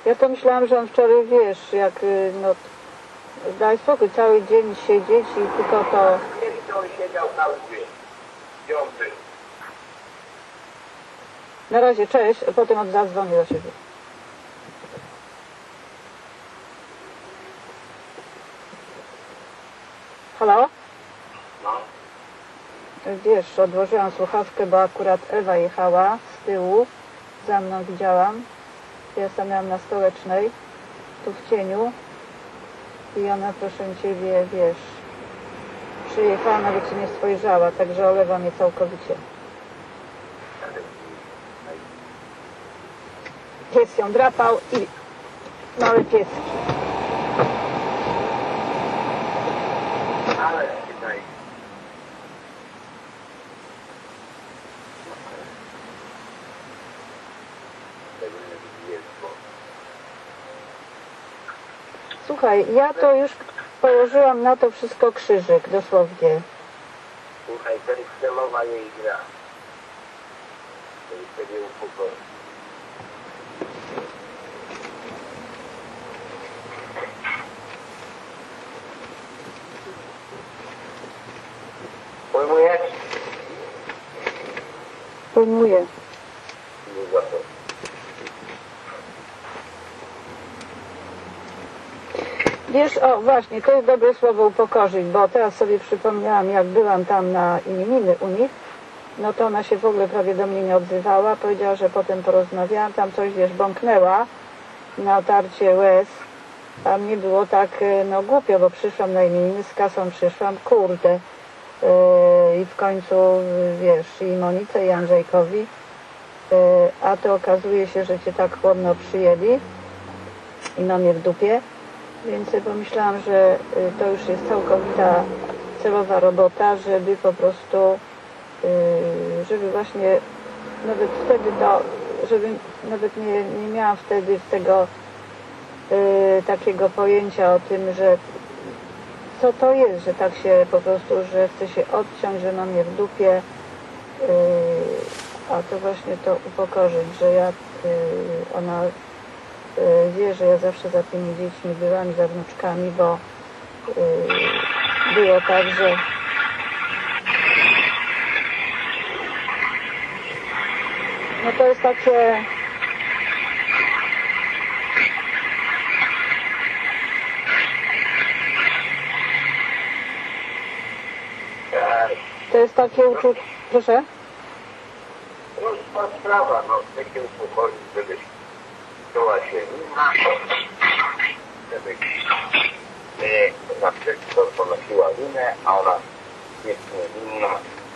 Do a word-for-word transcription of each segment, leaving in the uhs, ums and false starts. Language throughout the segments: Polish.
Ja to myślałam, że on wczoraj, wiesz, jak, no, daj spokój, cały dzień siedzieć i tylko to... Kiedy on siedział cały dzień? Gdzie on był? Na razie, cześć, a potem od zadzwonię do siebie. Halo? No. Wiesz, odłożyłam słuchawkę, bo akurat Ewa jechała z tyłu, za mną widziałam. Ja stanęłam na Stołecznej, tu w cieniu i ona, proszę Ciebie, wiesz, przyjechała, nawet się nie spojrzała, także olewa mnie całkowicie. Pies ją drapał i małe pieski. Ale tutaj... Słuchaj, ja to już położyłam na to wszystko krzyżyk, dosłownie. Słuchaj, to jest celowa jej gra. To jest sobie upokoi. Pojmujesz? Pojmuję. Nie za to. Wiesz, o właśnie, to jest dobre słowo upokorzyć, bo teraz sobie przypomniałam, jak byłam tam na imieniny u nich, no to ona się w ogóle prawie do mnie nie odzywała, powiedziała, że potem porozmawiałam, tam coś, wiesz, bąknęła na otarcie łez, a mnie było tak, no głupio, bo przyszłam na imieniny, z kasą przyszłam, kurde, yy, i w końcu, wiesz, i Monice, i Andrzejkowi, yy, a to okazuje się, że cię tak chłodno przyjęli i mam je w dupie. Więc pomyślałam, że to już jest całkowita celowa robota, żeby po prostu, żeby właśnie nawet wtedy to, żeby nawet nie, nie miałam wtedy tego takiego pojęcia o tym, że co to jest, że tak się po prostu, że chce się odciąć, że mam je w dupie, a to właśnie to upokorzyć, że jak ona wie, że ja zawsze za tymi dziećmi byłam, za wnuczkami, bo yy, było tak, że no to jest takie to jest takie uczucie, proszę? No jest ta sprawa, no, takie upokorzyć, żebyś czuła się inna, żeby e, na wszystko ponosiła winę, a ona jest niewinna.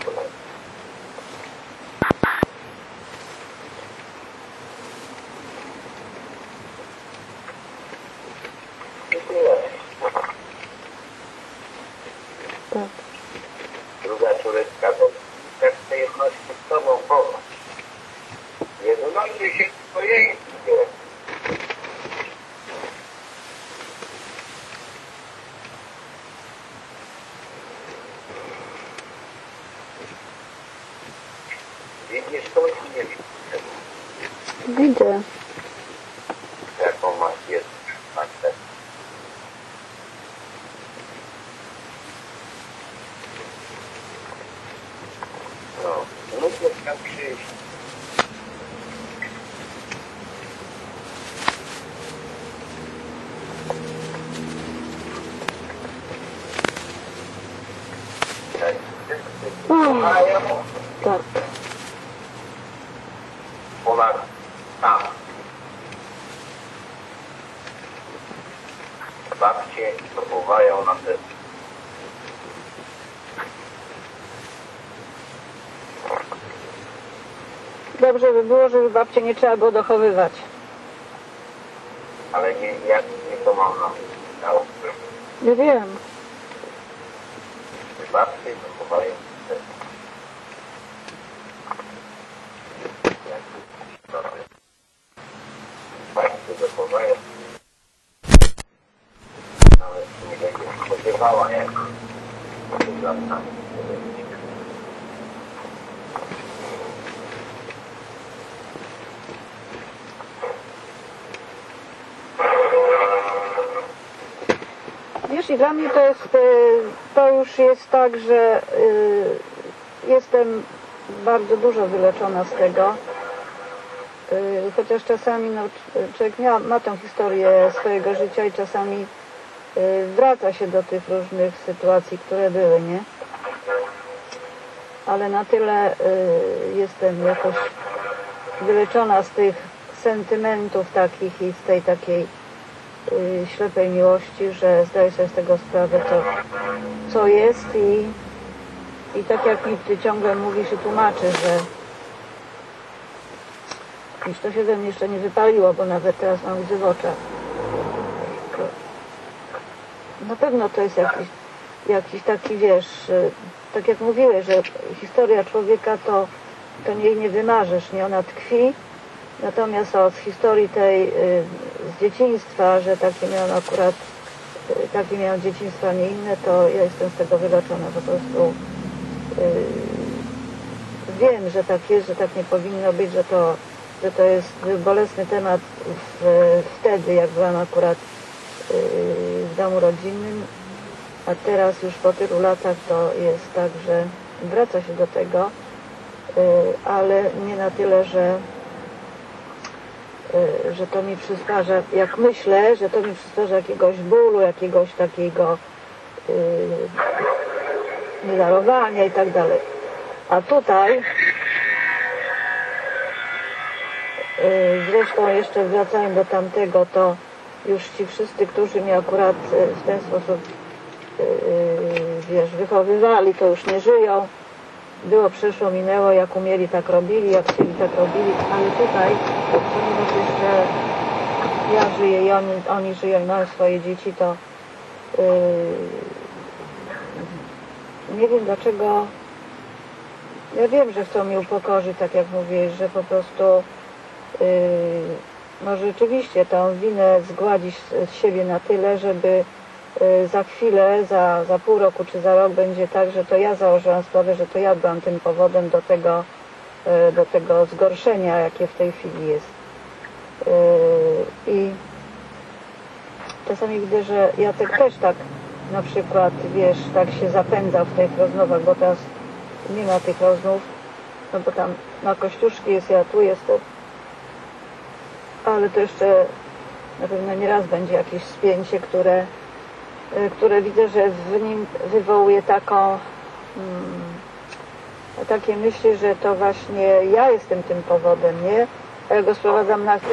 Tak. Druga córeczka to też chce jedności z tobą, bo nie wynosi się swojej. Widzisz to, czy nie widzisz? Widzę. Jaką masz jest matkę? No, no to tam przyjść. Tak. Ona tam. Babcie próbowają na te. Dobrze by było, żeby babcie nie trzeba było dochowywać. Ale nie, jak nie to mam na myśli. Nie wiem. Babcie próbowają te. Babcie dochowają. Nawet nie będzie spodziewała, jak to dla mnie. wiesz, i dla mnie to jest, to już jest tak, że jestem bardzo dużo wyleczona z tego, chociaż czasami no, człowiek ma, ma tą historię swojego życia i czasami wraca się do tych różnych sytuacji, które były, nie? Ale na tyle jestem jakoś wyleczona z tych sentymentów takich i z tej takiej ślepej miłości, że zdaję sobie z tego sprawę, co, co jest i, i tak jak mi ty ciągle mówisz i tłumaczysz, że już to się we mnie jeszcze nie wypaliło, bo nawet teraz mam łzy w oczach. Na pewno to jest jakiś, jakiś taki, wiesz, tak jak mówiłeś, że historia człowieka to, to jej nie wymarzysz, nie? Ona tkwi. Natomiast o, z historii tej y, z dzieciństwa, że takie miałam akurat, y, takie miałam dzieciństwa, nie inne, to ja jestem z tego wyleczona. Po prostu y, wiem, że tak jest, że tak nie powinno być, że to, że to jest bolesny temat w, wtedy, jak byłam akurat y, w domu rodzinnym, a teraz już po tylu latach to jest tak, że wraca się do tego, y, ale nie na tyle, że że to mi przysparza, jak myślę, że to mi przysparza jakiegoś bólu, jakiegoś takiego yy, niedarowania i tak dalej. A tutaj yy, zresztą jeszcze wracając do tamtego, to już ci wszyscy, którzy mnie akurat w ten sposób yy, wiesz, wychowywali, to już nie żyją. Było, przeszło, minęło, jak umieli, tak robili, jak chcieli, tak robili, ale tutaj, ponieważ jeszcze ja żyję i oni, oni żyją i mają swoje dzieci, to yy, nie wiem dlaczego, ja wiem, że chcą mnie upokorzyć, tak jak mówiłeś, że po prostu yy, może rzeczywiście tą winę zgładzić z siebie na tyle, żeby za chwilę, za, za pół roku czy za rok będzie tak, że to ja założyłam sprawę, że to ja byłam tym powodem do tego, do tego zgorszenia, jakie w tej chwili jest. I czasami widzę, że Jacek też tak na przykład, wiesz, tak się zapędza w tych rozmowach, bo teraz nie ma tych rozmów, no bo tam na Kościuszki jest, ja tu jestem, ale to jeszcze na pewno nieraz będzie jakieś spięcie, które które widzę, że w nim wywołuje taką hmm, takie myśli, że to właśnie ja jestem tym powodem, nie? A ja go sprowadzam na...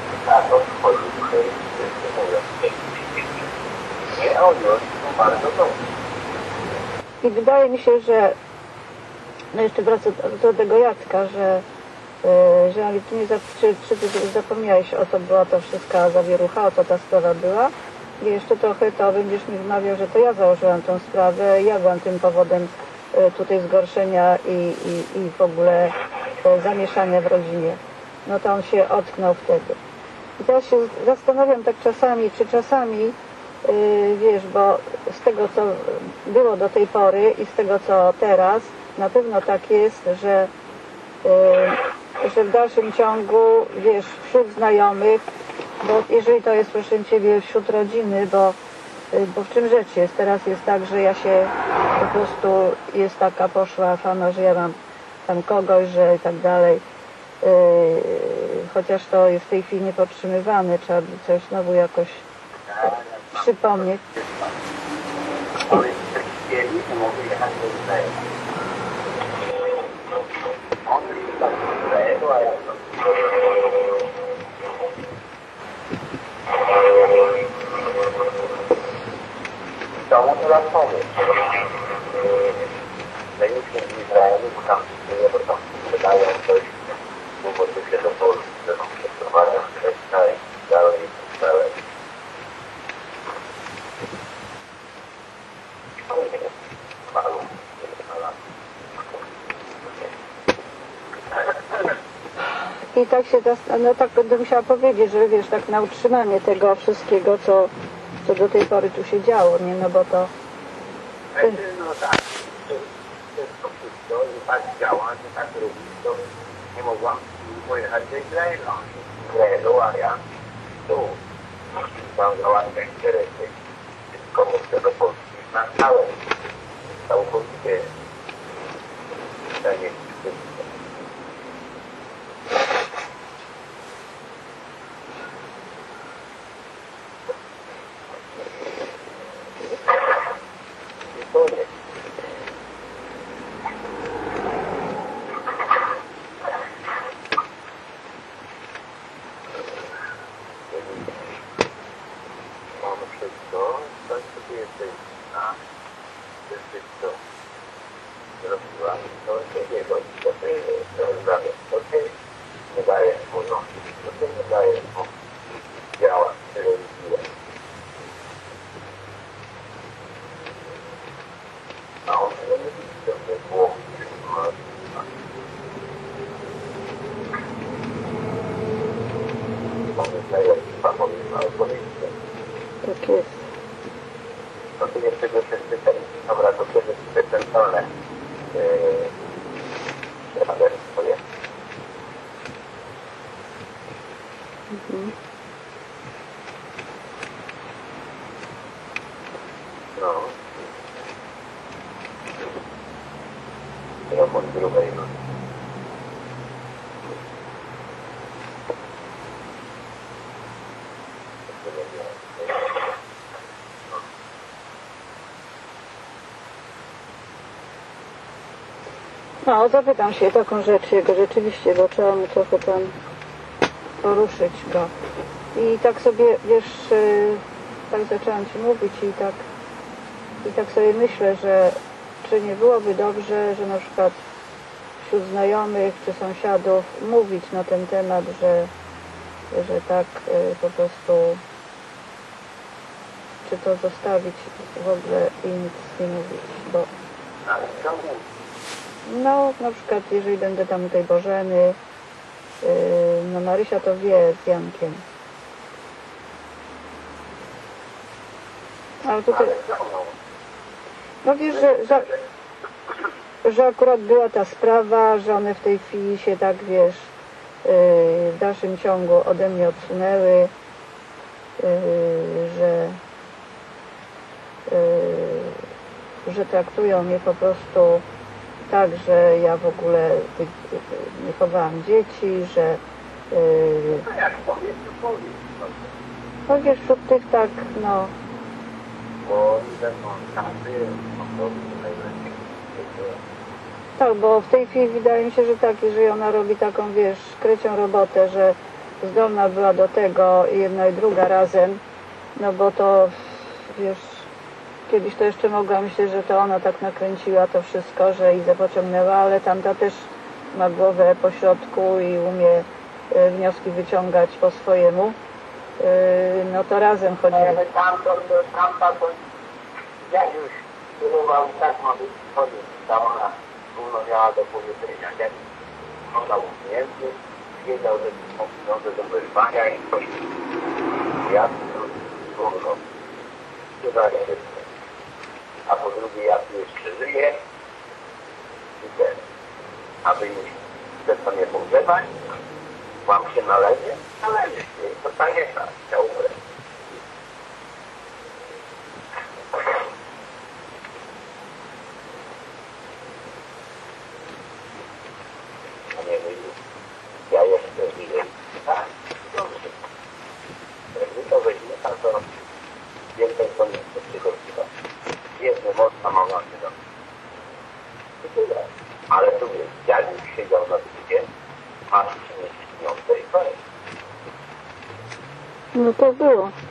I wydaje mi się, że no jeszcze wracam do tego Jacka, że że ale ty nie czy, czy ty zapomniałeś, o co była to wszystka zawierucha, o co ta sprawa była. I jeszcze trochę to będziesz mi wmawiał, że to ja założyłam tą sprawę, ja byłam tym powodem tutaj zgorszenia i, i, i w ogóle zamieszania w rodzinie. No to on się ocknął wtedy. I teraz się zastanawiam tak czasami, czy czasami, yy, wiesz, bo z tego, co było do tej pory i z tego, co teraz, na pewno tak jest, że, yy, że w dalszym ciągu, wiesz, wśród znajomych, bo jeżeli to jest, proszę Ciebie, wśród rodziny, bo, bo w czym rzecz jest? Teraz jest tak, że ja się po prostu, jest taka poszła fama, że ja mam tam kogoś, że i tak dalej. Yy, chociaż to jest w tej chwili niepodtrzymywane, trzeba by coś znowu jakoś przypomnieć. domu telefonu. Zajęliśmy w Izraelu, bo tam nie, bo tam wydają coś, bo się do Polski, że są przeprowadzą kresta i dalej, i dalej. I tak się, no tak będę musiała powiedzieć, że wiesz, tak na utrzymanie tego wszystkiego, co, co do tej pory tu się działo, nie, no bo to... No tak, to wszystko, wszystko, że tak działa, że tak robi, to nie mogłam pojechać do Izraela. Z Izraelu, a ja tu mam załatwiać interesy. Wszystko przyjście do Polski na stałe. Całkowicie stanie wszystko. I to nie. Mamy wszystko, tak sobie jesteś na jesteś to zrobiła, to się nie godzi, to ty rozdawiasz, to ty nie dajesz mu nogi, to ty nie dajesz mu działa, które robiłeś. A on nie widzi, że to jest głowy, mamy znajomych, pamowy na opozycję. Tak jest. To ty nie czegoś jeszcze ten, dobra, to czegoś jeszcze centralne świadectwo jest. Mhm. No. Remont grubej nogi. No, zapytam się taką rzecz jego rzeczywiście, bo trzeba mu trochę tam poruszyć go. I tak sobie, wiesz, yy, tak zaczęłam ci mówić i tak, i tak sobie myślę, że czy nie byłoby dobrze, że na przykład wśród znajomych czy sąsiadów mówić na ten temat, że, że tak yy, po prostu, czy to zostawić w ogóle i nic nie mówić, bo Ale co mu? no, na przykład jeżeli będę tam u tej Bożeny, yy, no Marysia to wie z Jankiem. Ale tutaj, Ale co mu? no wiesz, że, że, że akurat była ta sprawa, że one w tej chwili się tak, wiesz, yy, w dalszym ciągu ode mnie odsunęły, yy, że, yy, że traktują mnie po prostu tak, że ja w ogóle nie chowałam dzieci, że yy, No jak powiedz, to powiedz. no wiesz, wśród tych tak, no, Bo ten on każdy po prostu najlepiej. tak, bo w tej chwili wydaje mi się, że tak, jeżeli ona robi taką, wiesz, krycią robotę, że zdolna była do tego i jedna i druga razem, no bo to, wiesz, kiedyś to jeszcze mogła myśleć, że to ona tak nakręciła to wszystko, że Izę pociągnęła, ale tamta też ma głowę po środku i umie y, wnioski wyciągać po swojemu. Y, no to razem chodzili. Ale tamto, tamta to ja już próbował tak mamy chodzić, ta ona równo miała do powiedzenia, jak ona umiejętny, wiedział, że są pieniądze do wyrwania i coś. Ja to równo. Chyba się. A po drugie, ja tu jeszcze żyję i ten, aby już chce sobie pogrzewać, wam się należy? Należy się. To tak jest, tak, ja umrę. A nie mówię, ja jeszcze żyję. Tak, dobrze. Jak wy to weźmie, a to więcej to nie chce przychodziła. Jedno mocno mogą się do i tyle. Ale tu jest, jak już siedział na drugie, masz przynieść pieniądze i koniec. No to było.